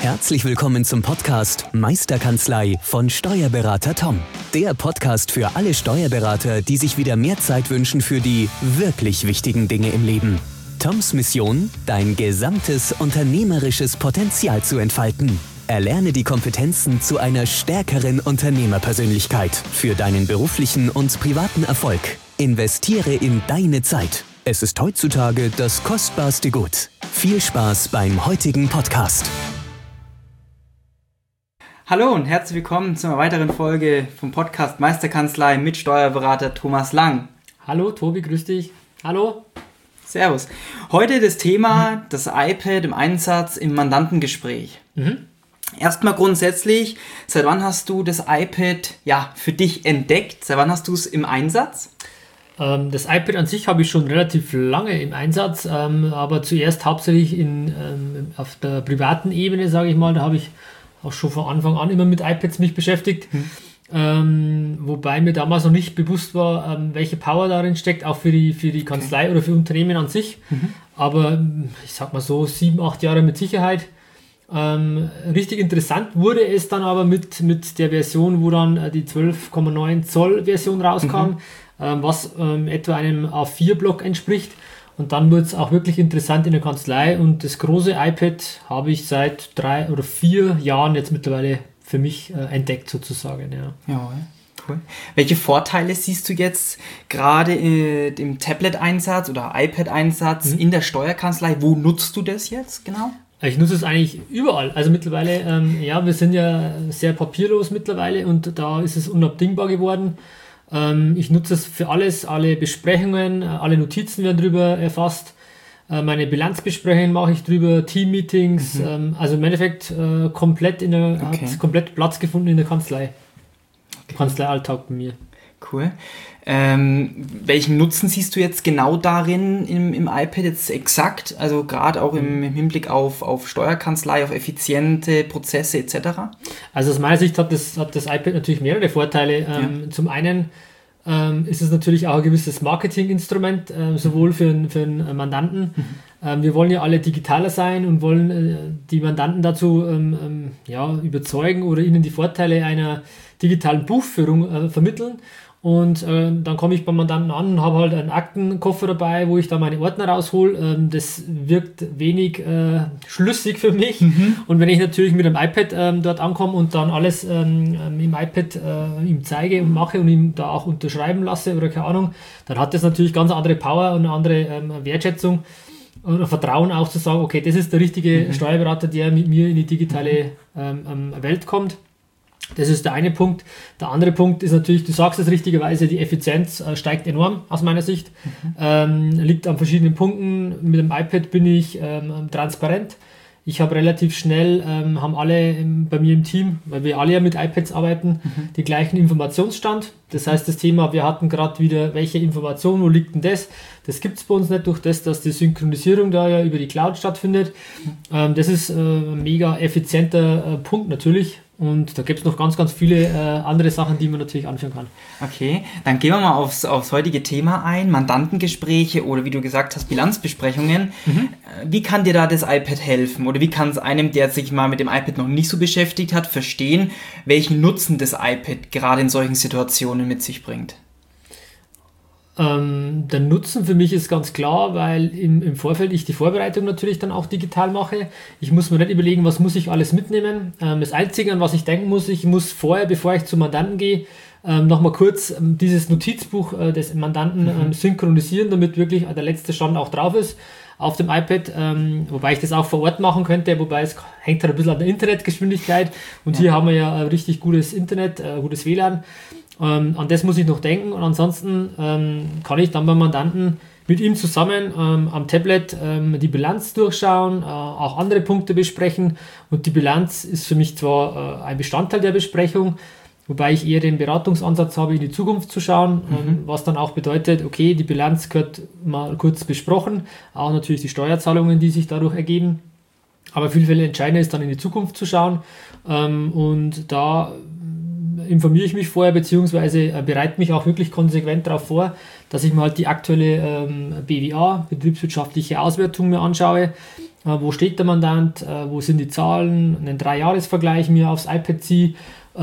Herzlich willkommen zum Podcast Meisterkanzlei von Steuerberater Tom. Der Podcast für alle Steuerberater, die sich wieder mehr Zeit wünschen für die wirklich wichtigen Dinge im Leben. Toms Mission, dein gesamtes unternehmerisches Potenzial zu entfalten. Erlerne die Kompetenzen zu einer stärkeren Unternehmerpersönlichkeit für deinen beruflichen und privaten Erfolg. Investiere in deine Zeit. Es ist heutzutage das kostbarste Gut. Viel Spaß beim heutigen Podcast. Hallo und herzlich willkommen zu einer weiteren Folge vom Podcast Meisterkanzlei mit Steuerberater Thomas Lang. Hallo Tobi, grüß dich. Hallo. Servus. Heute das Thema, das iPad im Einsatz im Mandantengespräch. Erstmal grundsätzlich, seit wann hast du das iPad für dich entdeckt? Seit wann hast du es im Einsatz? Das iPad an sich habe ich schon relativ lange im Einsatz, aber zuerst hauptsächlich auf der privaten Ebene, sage ich mal. Da habe ich auch schon von Anfang an immer mit iPads mich beschäftigt. Wobei mir damals noch nicht bewusst war, welche Power darin steckt, auch für die Kanzlei oder für Unternehmen an sich. Aber ich sag mal so 7-8 Jahre mit Sicherheit. Richtig interessant wurde es dann aber mit der Version, wo dann die 12,9 Zoll Version rauskam, was etwa einem A4-Block entspricht. Und dann wurde es auch wirklich interessant in der Kanzlei und das große iPad habe ich seit 3 oder 4 Jahren jetzt mittlerweile für mich entdeckt sozusagen. Ja, cool. Welche Vorteile siehst du jetzt gerade im Tablet-Einsatz oder iPad-Einsatz in der Steuerkanzlei? Wo nutzt du das jetzt genau? Ich nutze es eigentlich überall. Also mittlerweile, wir sind ja sehr papierlos mittlerweile und da ist es unabdingbar geworden. Ich nutze es für alles, alle Besprechungen, alle Notizen werden drüber erfasst. Meine Bilanzbesprechungen mache ich drüber, Team-Meetings, also im Endeffekt hat komplett Platz gefunden in der Kanzlei. Kanzleialltag bei mir. Cool. Welchen Nutzen siehst du jetzt genau darin im iPad jetzt exakt? Also gerade auch im Hinblick auf Steuerkanzlei, auf effiziente Prozesse etc.? Also aus meiner Sicht hat das iPad natürlich mehrere Vorteile. Zum einen ist es natürlich auch ein gewisses Marketinginstrument, sowohl für einen Mandanten. Wir wollen ja alle digitaler sein und wollen die Mandanten dazu überzeugen oder ihnen die Vorteile einer digitalen Buchführung vermitteln. Und dann komme ich beim Mandanten an und habe halt einen Aktenkoffer dabei, wo ich da meine Ordner raushole. Das wirkt wenig schlüssig für mich. Und wenn ich natürlich mit dem iPad dort ankomme und dann alles im iPad ihm zeige und mache und ihm da auch unterschreiben lasse oder keine Ahnung, dann hat das natürlich ganz andere Power und eine andere Wertschätzung und Vertrauen auch zu sagen, okay, das ist der richtige Steuerberater, der mit mir in die digitale Welt kommt. Das ist der eine Punkt. Der andere Punkt ist natürlich, du sagst es richtigerweise, die Effizienz steigt enorm aus meiner Sicht. Liegt an verschiedenen Punkten. Mit dem iPad bin ich transparent. Ich habe relativ schnell, haben alle bei mir im Team, weil wir alle ja mit iPads arbeiten, den gleichen Informationsstand. Das heißt, das Thema, wir hatten gerade wieder, welche Information, wo liegt denn das? Das gibt es bei uns nicht durch das, dass die Synchronisierung da ja über die Cloud stattfindet. Das ist ein mega effizienter Punkt natürlich. Und da gibt es noch ganz, ganz viele andere Sachen, die man natürlich anführen kann. Okay, dann gehen wir mal aufs heutige Thema ein. Mandantengespräche oder wie du gesagt hast, Bilanzbesprechungen. Wie kann dir da das iPad helfen? Oder wie kann es einem, der sich mal mit dem iPad noch nicht so beschäftigt hat, verstehen, welchen Nutzen das iPad gerade in solchen Situationen mit sich bringt? Der Nutzen für mich ist ganz klar, weil im Vorfeld ich die Vorbereitung natürlich dann auch digital mache. Ich muss mir nicht überlegen, was muss ich alles mitnehmen. Das Einzige, an was ich denken muss, ich muss vorher, bevor ich zum Mandanten gehe, nochmal kurz dieses Notizbuch des Mandanten synchronisieren, damit wirklich der letzte Stand auch drauf ist auf dem iPad, wobei ich das auch vor Ort machen könnte, wobei es hängt halt ein bisschen an der Internetgeschwindigkeit und hier haben wir ja ein richtig gutes Internet, gutes WLAN. An das muss ich noch denken und ansonsten kann ich dann beim Mandanten mit ihm zusammen am Tablet die Bilanz durchschauen, auch andere Punkte besprechen und die Bilanz ist für mich zwar ein Bestandteil der Besprechung, wobei ich eher den Beratungsansatz habe, in die Zukunft zu schauen, was dann auch bedeutet, okay, die Bilanz gehört mal kurz besprochen, auch natürlich die Steuerzahlungen, die sich dadurch ergeben, aber viel entscheidender ist dann in die Zukunft zu schauen und da informiere ich mich vorher, beziehungsweise bereite mich auch wirklich konsequent darauf vor, dass ich mir halt die aktuelle BWA, betriebswirtschaftliche Auswertung, mir anschaue. Wo steht der Mandant, wo sind die Zahlen, einen 3-Jahres-Vergleich mir aufs iPad ziehe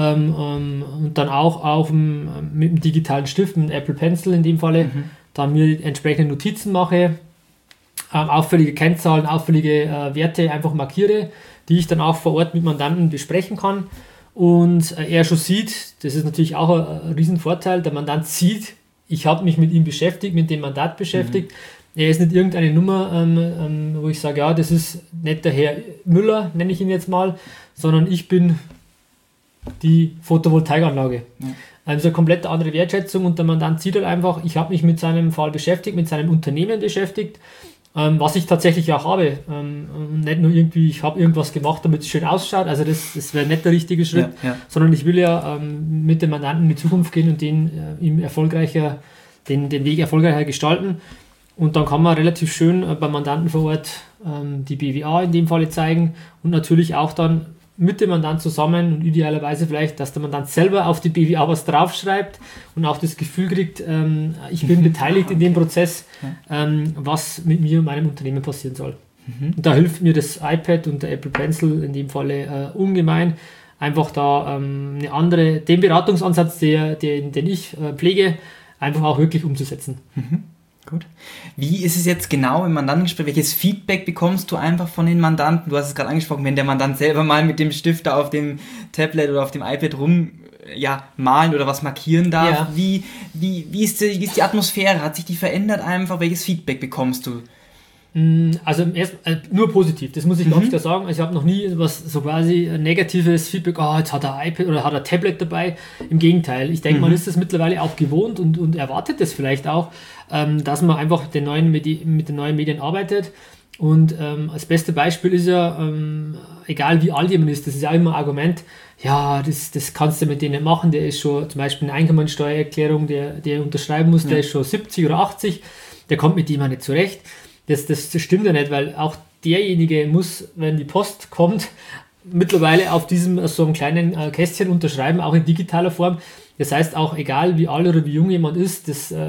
und dann auch mit dem digitalen Stift, mit dem Apple Pencil in dem Falle, dann mir entsprechende Notizen mache, auffällige Kennzahlen, auffällige Werte einfach markiere, die ich dann auch vor Ort mit Mandanten besprechen kann. Und er schon sieht, das ist natürlich auch ein Riesenvorteil, der Mandant sieht, ich habe mich mit ihm beschäftigt, mit dem Mandat beschäftigt. Er ist nicht irgendeine Nummer, wo ich sage, ja, das ist nicht der Herr Müller, nenne ich ihn jetzt mal, sondern ich bin die Photovoltaikanlage. Ja. Also eine komplett andere Wertschätzung und der Mandant sieht halt einfach, ich habe mich mit seinem Fall beschäftigt, mit seinem Unternehmen beschäftigt, was ich tatsächlich auch habe. Nicht nur irgendwie, ich habe irgendwas gemacht, damit es schön ausschaut, also das wäre nicht der richtige Schritt, sondern ich will ja mit dem Mandanten in die Zukunft gehen und den Weg erfolgreicher gestalten. Und dann kann man relativ schön beim Mandanten vor Ort die BWA in dem Falle zeigen und natürlich auch dann mit dem Mandant zusammen und idealerweise vielleicht, dass der Mandant selber auf die BWA was draufschreibt und auch das Gefühl kriegt, ich bin beteiligt in dem Prozess, was mit mir und meinem Unternehmen passieren soll. Und da hilft mir das iPad und der Apple Pencil in dem Falle ungemein, einfach da den Beratungsansatz, den ich pflege, einfach auch wirklich umzusetzen. Gut. Wie ist es jetzt genau im Mandantengespräch? Welches Feedback bekommst du einfach von den Mandanten? Du hast es gerade angesprochen, wenn der Mandant selber mal mit dem Stift da auf dem Tablet oder auf dem iPad malen oder was markieren darf. Ja. Wie ist die Atmosphäre? Hat sich die verändert einfach? Welches Feedback bekommst du? Also nur positiv, das muss ich ganz klar sagen. Ich habe noch nie was so quasi negatives Feedback, jetzt hat er ein iPad oder hat er ein Tablet dabei. Im Gegenteil, ich denke, man ist das mittlerweile auch gewohnt und erwartet das vielleicht auch, dass man einfach mit den neuen Medien arbeitet. Und das beste Beispiel ist ja, egal wie alt jemand ist, das ist ja immer ein Argument, ja, das kannst du mit denen machen, der ist schon, zum Beispiel eine Einkommensteuererklärung, der unterschreiben muss, der ist schon 70 oder 80, der kommt mit dem ja nicht zurecht. Das stimmt ja nicht, weil auch derjenige muss, wenn die Post kommt, mittlerweile auf diesem so einem kleinen Kästchen unterschreiben, auch in digitaler Form. Das heißt auch, egal wie alt oder wie jung jemand ist,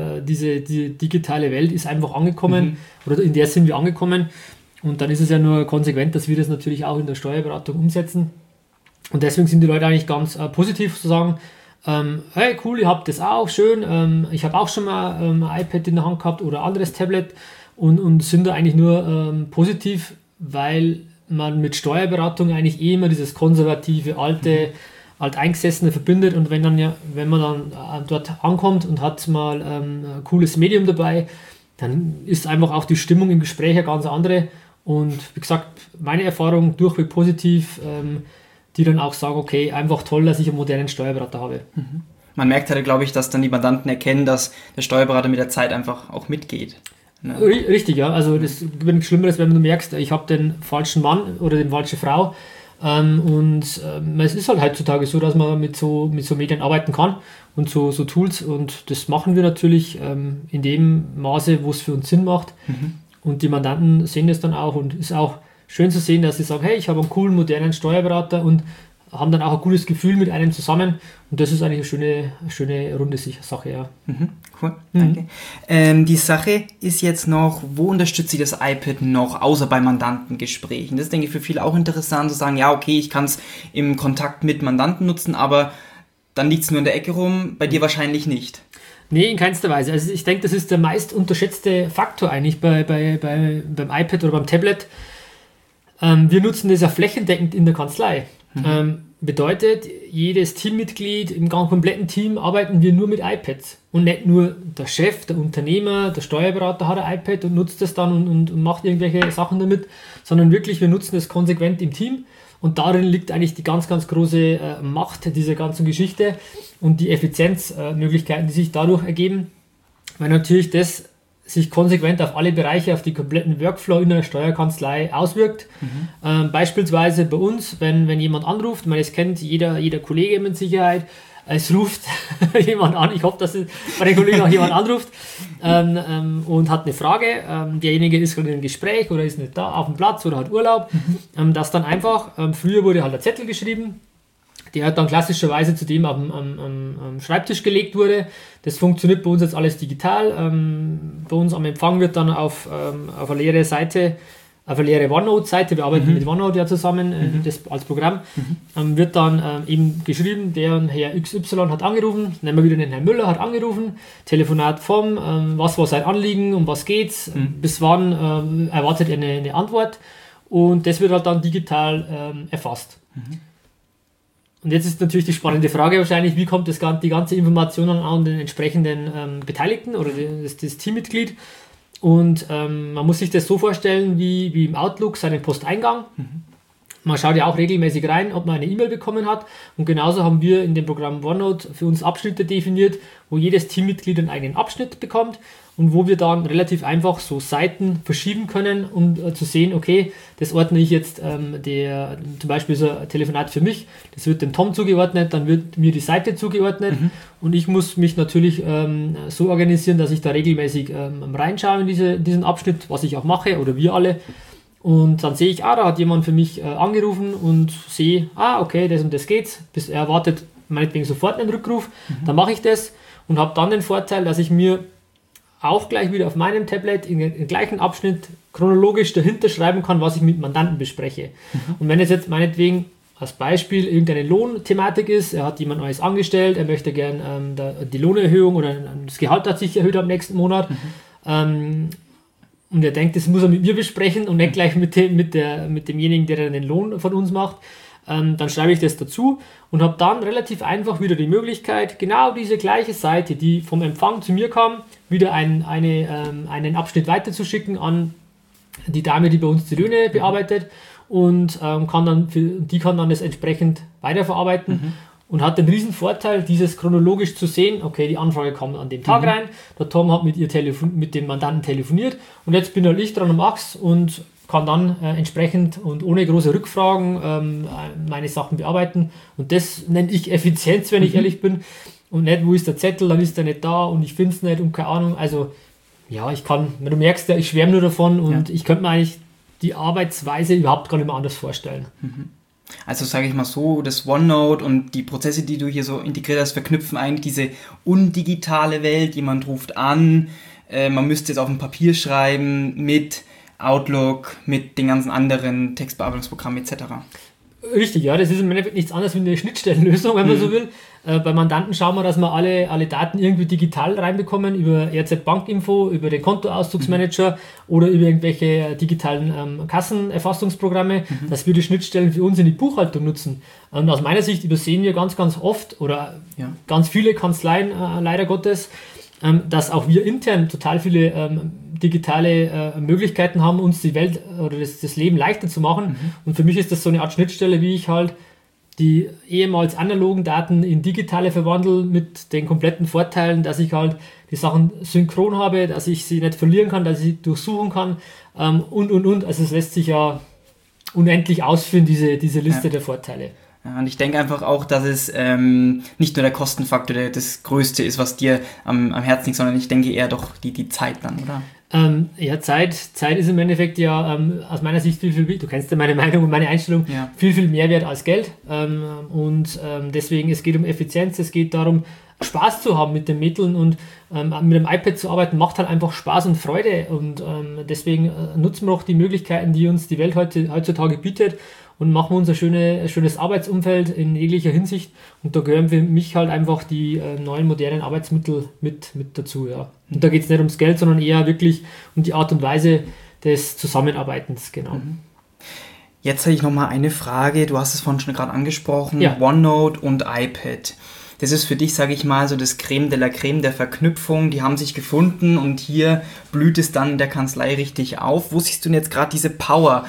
die digitale Welt ist einfach angekommen oder in der sind wir angekommen. Und dann ist es ja nur konsequent, dass wir das natürlich auch in der Steuerberatung umsetzen. Und deswegen sind die Leute eigentlich ganz positiv zu sagen, hey cool, ihr habt das auch, schön, ich habe auch schon mal ein iPad in der Hand gehabt oder anderes Tablet. Und sind da eigentlich nur positiv, weil man mit Steuerberatung eigentlich immer dieses konservative, alteingesessene verbindet und wenn man dann dort ankommt und hat mal ein cooles Medium dabei, dann ist einfach auch die Stimmung im Gespräch eine ganz andere und wie gesagt, meine Erfahrung durchweg positiv, die dann auch sagen, okay, einfach toll, dass ich einen modernen Steuerberater habe. Man merkt halt, glaube ich, dass dann die Mandanten erkennen, dass der Steuerberater mit der Zeit einfach auch mitgeht. Ja. Richtig, ja. Also das wird nichts Schlimmeres, wenn du merkst, ich habe den falschen Mann oder die falsche Frau. Es ist halt heutzutage so, dass man mit so Medien arbeiten kann und so Tools. Und das machen wir natürlich in dem Maße, wo es für uns Sinn macht. Und die Mandanten sehen das dann auch. Und es ist auch schön zu sehen, dass sie sagen, hey, ich habe einen coolen, modernen Steuerberater und haben dann auch ein gutes Gefühl mit einem zusammen. Und das ist eigentlich eine schöne runde Sache, ja. Cool, danke. Die Sache ist jetzt noch, wo unterstützt sich das iPad noch, außer bei Mandantengesprächen? Das ist, denke ich, für viele auch interessant, zu sagen, ja, okay, ich kann es im Kontakt mit Mandanten nutzen, aber dann liegt es nur in der Ecke rum, bei dir wahrscheinlich nicht. Nee, in keinster Weise. Also ich denke, das ist der meist unterschätzte Faktor eigentlich beim iPad oder beim Tablet. Wir nutzen das ja flächendeckend in der Kanzlei. Bedeutet, jedes Teammitglied, im kompletten Team arbeiten wir nur mit iPads. Und nicht nur der Chef, der Unternehmer, der Steuerberater hat ein iPad und nutzt das dann und macht irgendwelche Sachen damit, sondern wirklich, wir nutzen das konsequent im Team. Und darin liegt eigentlich die ganz, ganz große Macht dieser ganzen Geschichte und die Effizienzmöglichkeiten, die sich dadurch ergeben. Weil natürlich das sich konsequent auf alle Bereiche, auf die kompletten Workflow in einer Steuerkanzlei auswirkt. Beispielsweise bei uns, wenn jemand anruft, es kennt jeder Kollege mit Sicherheit, es ruft jemand an, ich hoffe, dass bei den Kollegen auch jemand anruft und hat eine Frage, derjenige ist gerade in einem Gespräch oder ist nicht da auf dem Platz oder hat Urlaub, dass dann einfach, früher wurde halt ein Zettel geschrieben, der hat dann klassischerweise zu dem am Schreibtisch gelegt wurde. Das funktioniert bei uns jetzt alles digital. Bei uns am Empfang wird dann auf eine leere Seite, auf eine leere OneNote-Seite, wir arbeiten mit OneNote ja zusammen, das als Programm, wird dann eben geschrieben, der Herr XY hat angerufen, nehmen wir wieder den Herrn Müller, hat angerufen, Telefonat vom, was war sein Anliegen, um was geht's, bis wann erwartet er eine Antwort, und das wird halt dann digital erfasst. Und jetzt ist natürlich die spannende Frage wahrscheinlich, wie kommt die ganze Information an den entsprechenden Beteiligten oder das Teammitglied. Und man muss sich das so vorstellen, wie im Outlook seinen Posteingang. Man schaut ja auch regelmäßig rein, ob man eine E-Mail bekommen hat. Und genauso haben wir in dem Programm OneNote für uns Abschnitte definiert, wo jedes Teammitglied einen eigenen Abschnitt bekommt und wo wir dann relativ einfach so Seiten verschieben können, um zu sehen, okay, das ordne ich jetzt, zum Beispiel so ein Telefonat für mich, das wird dem Tom zugeordnet, dann wird mir die Seite zugeordnet und ich muss mich natürlich so organisieren, dass ich da regelmäßig reinschaue in diesen Abschnitt, was ich auch mache oder wir alle. Und dann sehe ich, da hat jemand für mich angerufen und sehe, okay, das und das geht's, bis er erwartet meinetwegen sofort einen Rückruf, dann mache ich das und habe dann den Vorteil, dass ich mir auch gleich wieder auf meinem Tablet in den gleichen Abschnitt chronologisch dahinter schreiben kann, was ich mit Mandanten bespreche. Und wenn es jetzt meinetwegen als Beispiel irgendeine Lohnthematik ist, er hat jemand Neues angestellt, er möchte gern die Lohnerhöhung oder das Gehalt hat sich erhöht am nächsten Monat, und er denkt, das muss er mit mir besprechen und nicht gleich mit demjenigen, der dann den Lohn von uns macht, dann schreibe ich das dazu und habe dann relativ einfach wieder die Möglichkeit, genau diese gleiche Seite, die vom Empfang zu mir kam, wieder einen Abschnitt weiterzuschicken an die Dame, die bei uns die Löhne bearbeitet, und die kann dann das entsprechend weiterverarbeiten. Und hat den riesen Vorteil, dieses chronologisch zu sehen, okay, die Anfrage kam an dem Tag rein, der Tom hat mit dem Mandanten telefoniert und jetzt bin halt ich dran am Achs und kann dann entsprechend und ohne große Rückfragen meine Sachen bearbeiten, und das nenne ich Effizienz, wenn ich ehrlich bin, und nicht, wo ist der Zettel, dann ist der nicht da und ich finde es nicht und keine Ahnung, also ja, du merkst ja, ich schwärme nur davon und ich könnte mir eigentlich die Arbeitsweise überhaupt gar nicht mehr anders vorstellen. Also sage ich mal so, das OneNote und die Prozesse, die du hier so integriert hast, verknüpfen eigentlich diese undigitale Welt. Jemand ruft an, man müsste jetzt auf dem Papier schreiben, mit Outlook, mit den ganzen anderen Textbearbeitungsprogrammen etc. Richtig, ja, das ist im Endeffekt nichts anderes wie eine Schnittstellenlösung, wenn man so will. Bei Mandanten schauen wir, dass wir alle Daten irgendwie digital reinbekommen, über RZ Bankinfo, über den Kontoauszugsmanager oder über irgendwelche digitalen Kassenerfassungsprogramme, dass wir die Schnittstellen für uns in die Buchhaltung nutzen. Und aus meiner Sicht übersehen wir ganz, ganz oft oder ganz viele Kanzleien, leider Gottes, dass auch wir intern total viele digitale Möglichkeiten haben, uns die Welt oder das Leben leichter zu machen. Und für mich ist das so eine Art Schnittstelle, wie ich halt die ehemals analogen Daten in digitale verwandle, mit den kompletten Vorteilen, dass ich halt die Sachen synchron habe, dass ich sie nicht verlieren kann, dass ich sie durchsuchen kann und. Also es lässt sich ja unendlich ausführen, diese Liste der Vorteile. Ja, und ich denke einfach auch, dass es nicht nur der Kostenfaktor das Größte ist, was dir am Herzen liegt, sondern ich denke eher doch die Zeit dann, oder? Zeit ist im Endeffekt ja aus meiner Sicht viel, du kennst ja meine Meinung und meine Einstellung, viel, viel mehr wert als Geld. Deswegen, es geht um Effizienz, es geht darum, Spaß zu haben mit den Mitteln, und mit dem iPad zu arbeiten macht halt einfach Spaß und Freude, und deswegen nutzen wir auch die Möglichkeiten, die uns die Welt heutzutage bietet, und machen uns ein schönes Arbeitsumfeld in jeglicher Hinsicht, und da gehören für mich halt einfach die neuen modernen Arbeitsmittel mit dazu. Ja. Und da geht es nicht ums Geld, sondern eher wirklich um die Art und Weise des Zusammenarbeitens. Genau. Jetzt habe ich nochmal eine Frage, du hast es vorhin schon gerade angesprochen, OneNote und iPad. Das ist für dich, sage ich mal, so das Creme de la Creme der Verknüpfung, die haben sich gefunden und hier blüht es dann in der Kanzlei richtig auf. Wo siehst du denn jetzt gerade diese Power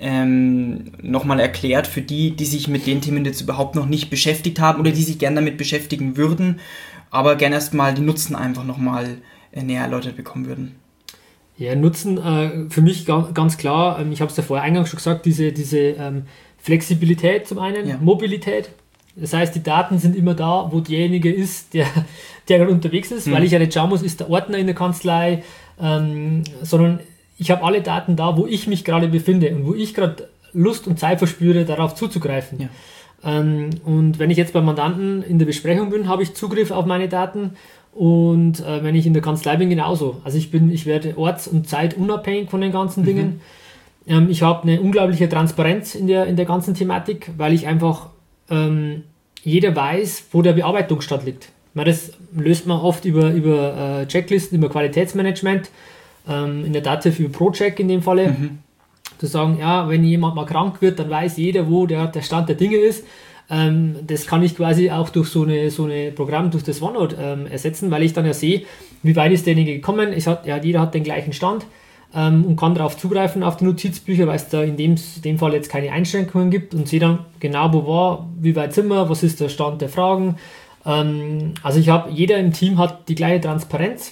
nochmal erklärt für die sich mit den Themen jetzt überhaupt noch nicht beschäftigt haben oder die sich gerne damit beschäftigen würden, aber gerne erstmal die Nutzen einfach nochmal näher erläutert bekommen würden? Ja, Nutzen für mich ganz klar, ich habe es ja vorher eingangs schon gesagt, diese Flexibilität zum einen, Mobilität. Das heißt, die Daten sind immer da, wo derjenige ist, der gerade unterwegs ist, weil ich ja nicht schauen muss, ist der Ordner in der Kanzlei, sondern ich habe alle Daten da, wo ich mich gerade befinde und wo ich gerade Lust und Zeit verspüre, darauf zuzugreifen. Und wenn ich jetzt beim Mandanten in der Besprechung bin, habe ich Zugriff auf meine Daten. Und wenn ich in der Kanzlei bin, genauso. Also ich werde orts- und zeitunabhängig von den ganzen Dingen. Ich habe eine unglaubliche Transparenz in der ganzen Thematik, weil ich einfach jeder weiß, wo der Bearbeitung stattliegt. Das löst man oft über Checklisten, über Qualitätsmanagement, in der Dativ über ProCheck in dem Falle. Zu sagen, ja, wenn jemand mal krank wird, dann weiß jeder, wo der Stand der Dinge ist. Das kann ich quasi auch durch so eine Programm, durch das OneNote ersetzen, weil ich dann ja sehe, wie weit ist derjenige gekommen. Jeder hat den gleichen Stand und kann darauf zugreifen auf die Notizbücher, weil es da in dem Fall jetzt keine Einschränkungen gibt und sehe dann genau, wo war, wie weit sind wir, was ist der Stand der Fragen. Also jeder im Team hat die gleiche Transparenz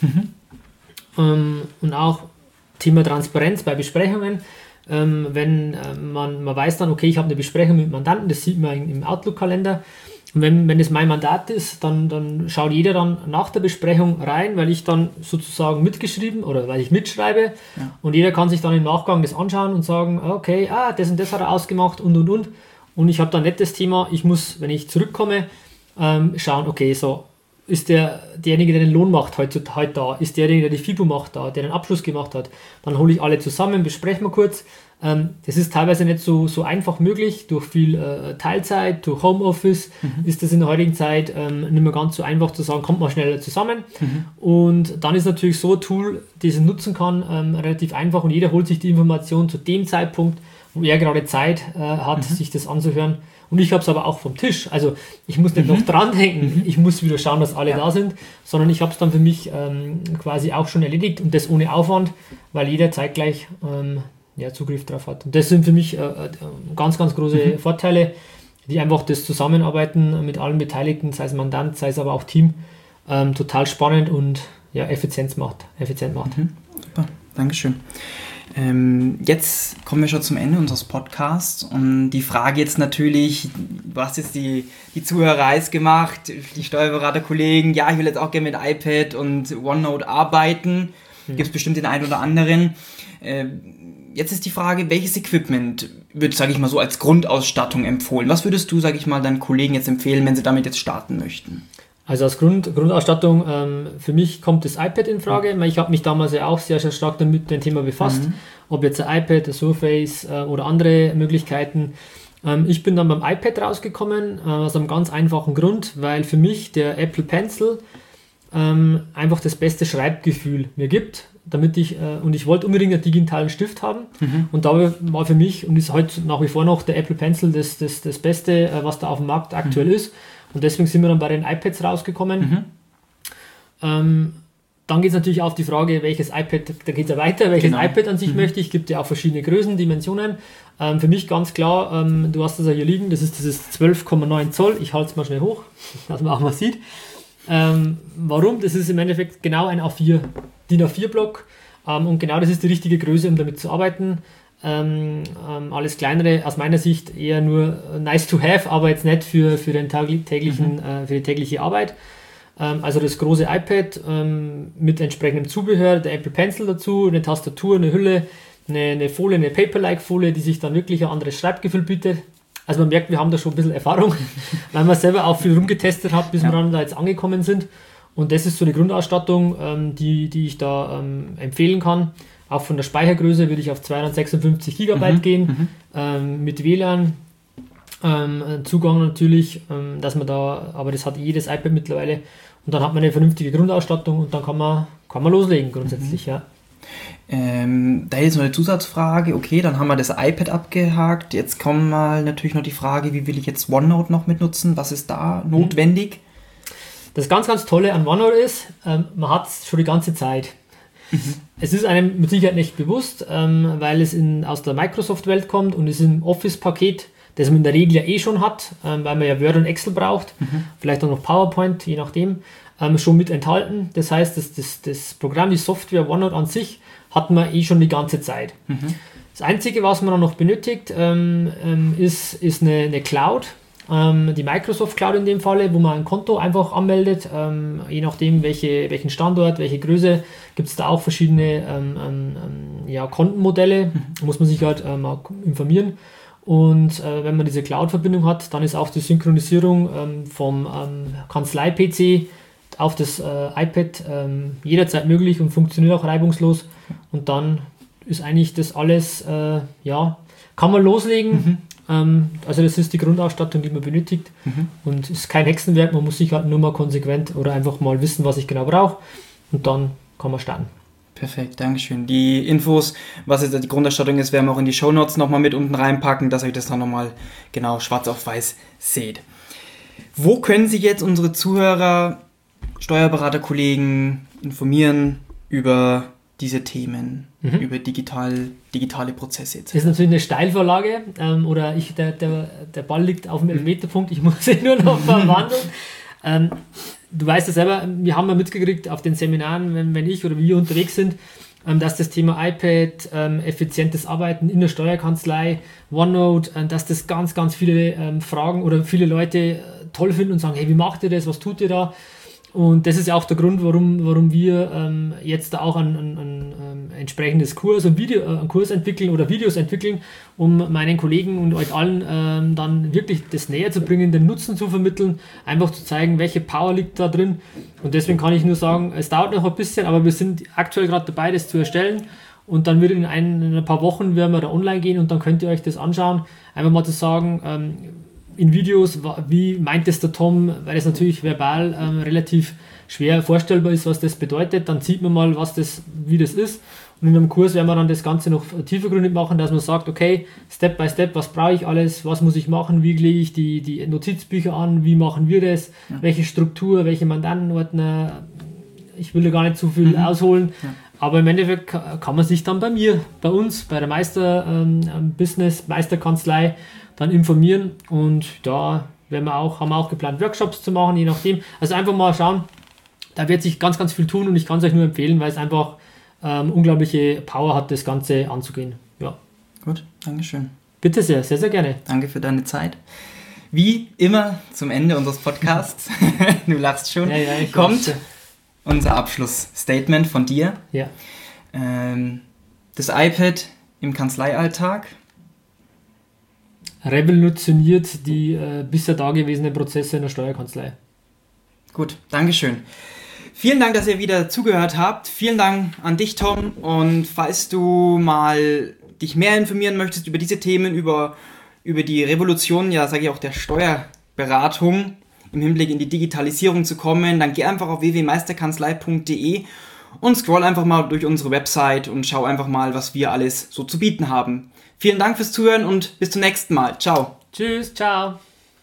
und auch Thema Transparenz bei Besprechungen. Wenn man weiß dann, okay, ich habe eine Besprechung mit Mandanten, das sieht man im Outlook-Kalender. Und wenn es mein Mandat ist, dann schaut jeder dann nach der Besprechung rein, weil ich dann sozusagen mitgeschrieben oder weil ich mitschreibe. Ja. Und jeder kann sich dann im Nachgang das anschauen und sagen, okay, das und das hat er ausgemacht und. Und ich habe dann nicht das Thema, ich muss, wenn ich zurückkomme, schauen, okay, so ist derjenige, der den Lohn macht, heute da, ist derjenige, der die FIBO macht da, der den Abschluss gemacht hat, dann hole ich alle zusammen, besprechen wir kurz. Das ist teilweise nicht so einfach möglich, durch viel Teilzeit, durch Homeoffice ist das in der heutigen Zeit nicht mehr ganz so einfach zu sagen, kommt mal schneller zusammen. Und dann ist natürlich so ein Tool, das ich nutzen kann, relativ einfach und jeder holt sich die Information zu dem Zeitpunkt, wo er gerade Zeit hat, sich das anzuhören. Und ich habe es aber auch vom Tisch. Also ich muss nicht noch dran denken, ich muss wieder schauen, dass alle da sind, sondern ich habe es dann für mich quasi auch schon erledigt und das ohne Aufwand, weil jeder zeitgleich Zugriff drauf hat. Und das sind für mich ganz, ganz große Vorteile, die einfach das Zusammenarbeiten mit allen Beteiligten, sei es Mandant, sei es aber auch Team, total spannend und effizient macht. Super, Dankeschön. Jetzt kommen wir schon zum Ende unseres Podcasts und die Frage jetzt natürlich, du hast jetzt die Zuhörer heiß gemacht, die Steuerberaterkollegen, ich will jetzt auch gerne mit iPad und OneNote arbeiten, gibt es bestimmt den einen oder anderen. Jetzt ist die Frage, welches Equipment wird, sage ich mal so, als Grundausstattung empfohlen? Was würdest du, sage ich mal, deinen Kollegen jetzt empfehlen, wenn sie damit jetzt starten möchten? Also als Grundausstattung, für mich kommt das iPad in Frage. Ich habe mich damals ja auch sehr, sehr stark mit dem Thema befasst, ob jetzt ein iPad, ein Surface oder andere Möglichkeiten. Ich bin dann beim iPad rausgekommen, aus einem ganz einfachen Grund, weil für mich der Apple Pencil einfach das beste Schreibgefühl mir gibt, und ich wollte unbedingt einen digitalen Stift haben und da war für mich und ist heute nach wie vor noch der Apple Pencil das Beste, was da auf dem Markt aktuell ist. Und deswegen sind wir dann bei den iPads rausgekommen. Dann geht es natürlich auf die Frage, welches iPad, da geht es ja weiter, welches iPad an sich möchte ich. Es gibt ja auch verschiedene Größen, Dimensionen. Für mich ganz klar, du hast das ja hier liegen, das ist dieses 12,9 Zoll. Ich halte es mal schnell hoch, dass man auch mal sieht. Warum? Das ist im Endeffekt genau ein DIN A4-Block und genau das ist die richtige Größe, um damit zu arbeiten. Alles kleinere aus meiner Sicht eher nur nice to have, aber jetzt nicht für die tägliche Arbeit. Also das große iPad mit entsprechendem Zubehör, der Apple Pencil dazu, eine Tastatur, eine Hülle, eine Folie, eine Paper-like-Folie, die sich dann wirklich ein anderes Schreibgefühl bietet. Also man merkt, wir haben da schon ein bisschen Erfahrung, weil man selber auch viel rumgetestet hat, bis wir dann da jetzt angekommen sind. Und das ist so eine Grundausstattung, die ich da empfehlen kann. Auch von der Speichergröße würde ich auf 256 GB gehen, mit WLAN, Zugang natürlich, dass man da, aber das hat jedes iPad mittlerweile. Und dann hat man eine vernünftige Grundausstattung und dann kann man loslegen grundsätzlich, Da ist noch eine Zusatzfrage, okay, dann haben wir das iPad abgehakt, jetzt kommt mal natürlich noch die Frage, wie will ich jetzt OneNote noch mitnutzen, was ist da notwendig? Das ganz, ganz Tolle an OneNote ist, man hat es schon die ganze Zeit. Es ist einem mit Sicherheit nicht bewusst, weil es aus der Microsoft-Welt kommt und ist im Office-Paket, das man in der Regel ja eh schon hat, weil man ja Word und Excel braucht, vielleicht auch noch PowerPoint, je nachdem, schon mit enthalten. Das heißt, das Programm, die Software OneNote an sich, hat man eh schon die ganze Zeit. Das Einzige, was man dann noch benötigt, ist eine Cloud, die Microsoft Cloud in dem Falle, wo man ein Konto einfach anmeldet, je nachdem welchen Standort, welche Größe, gibt es da auch verschiedene Kontenmodelle, muss man sich halt mal informieren. Und wenn man diese Cloud-Verbindung hat, dann ist auch die Synchronisierung vom Kanzlei-PC auf das iPad jederzeit möglich und funktioniert auch reibungslos. Und dann ist eigentlich das alles, kann man loslegen. Also das ist die Grundausstattung, die man benötigt. Und es ist kein Hexenwerk, man muss sich halt nur mal konsequent oder einfach mal wissen, was ich genau brauche. Und dann kann man starten. Perfekt, Dankeschön. Die Infos, was jetzt die Grundausstattung ist, werden wir auch in die Shownotes nochmal mit unten reinpacken, dass ihr das dann nochmal genau schwarz auf weiß seht. Wo können sich jetzt unsere Zuhörer, Steuerberaterkollegen informieren über diese Themen, über digitale Prozesse jetzt? Das ist natürlich eine Steilvorlage, der Ball liegt auf dem Elfmeterpunkt, ich muss ihn nur noch verwandeln. Du weißt ja selber, wir haben ja mitgekriegt auf den Seminaren, wenn ich oder wir unterwegs sind, dass das Thema iPad, effizientes Arbeiten in der Steuerkanzlei, OneNote, dass das ganz, ganz viele Fragen oder viele Leute toll finden und sagen, hey, wie macht ihr das, was tut ihr da? Und das ist ja auch der Grund, warum wir jetzt da auch ein entsprechendes Kurs und einen Kurs entwickeln oder Videos entwickeln, um meinen Kollegen und euch allen dann wirklich das näher zu bringen, den Nutzen zu vermitteln, einfach zu zeigen, welche Power liegt da drin. Und deswegen kann ich nur sagen, es dauert noch ein bisschen, aber wir sind aktuell gerade dabei, das zu erstellen. Und dann wird in ein paar Wochen werden wir da online gehen und dann könnt ihr euch das anschauen. Einfach mal zu sagen, in Videos, wie meint es der Tom, weil es natürlich verbal relativ schwer vorstellbar ist, was das bedeutet, dann sieht man mal, wie das ist. Und in einem Kurs werden wir dann das Ganze noch tiefergründig machen, dass man sagt, okay, Step by Step, was brauche ich alles, was muss ich machen, wie lege ich die Notizbücher an, wie machen wir das, welche Struktur, welche Mandantenordner, ich will da gar nicht zu viel ausholen, aber im Endeffekt kann man sich dann bei uns, bei der Meisterkanzlei dann informieren und da haben wir auch geplant, Workshops zu machen, je nachdem. Also einfach mal schauen, da wird sich ganz, ganz viel tun und ich kann es euch nur empfehlen, weil es einfach unglaubliche Power hat, das Ganze anzugehen. Ja. Gut, Dankeschön. Bitte sehr, sehr, sehr gerne. Danke für deine Zeit. Wie immer zum Ende unseres Podcasts, du lachst schon, kommt unser Abschlussstatement von dir. Ja. Das iPad im Kanzleialltag revolutioniert die bisher dagewesenen Prozesse in der Steuerkanzlei. Gut, Dankeschön. Vielen Dank, dass ihr wieder zugehört habt. Vielen Dank an dich, Tom. Und falls du mal dich mehr informieren möchtest über diese Themen, über die Revolution, ja, sage ich auch, der Steuerberatung im Hinblick in die Digitalisierung zu kommen, dann geh einfach auf www.meisterkanzlei.de und scroll einfach mal durch unsere Website und schau einfach mal, was wir alles so zu bieten haben. Vielen Dank fürs Zuhören und bis zum nächsten Mal. Ciao. Tschüss, ciao.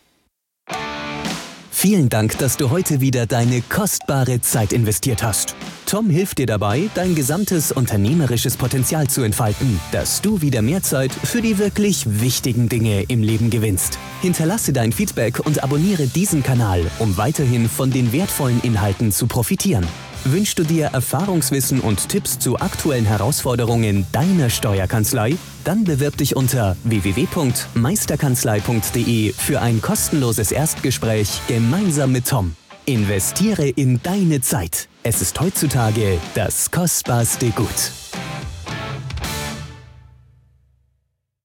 Vielen Dank, dass du heute wieder deine kostbare Zeit investiert hast. Tom hilft dir dabei, dein gesamtes unternehmerisches Potenzial zu entfalten, dass du wieder mehr Zeit für die wirklich wichtigen Dinge im Leben gewinnst. Hinterlasse dein Feedback und abonniere diesen Kanal, um weiterhin von den wertvollen Inhalten zu profitieren. Wünschst du dir Erfahrungswissen und Tipps zu aktuellen Herausforderungen deiner Steuerkanzlei? Dann bewirb dich unter www.meisterkanzlei.de für ein kostenloses Erstgespräch gemeinsam mit Tom. Investiere in deine Zeit. Es ist heutzutage das kostbarste Gut.